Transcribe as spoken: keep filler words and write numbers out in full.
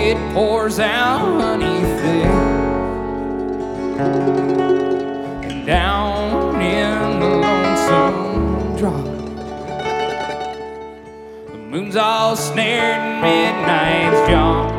it pours out honey thick. And down in the lonesome drop, the moon's all snared in midnight's jaw.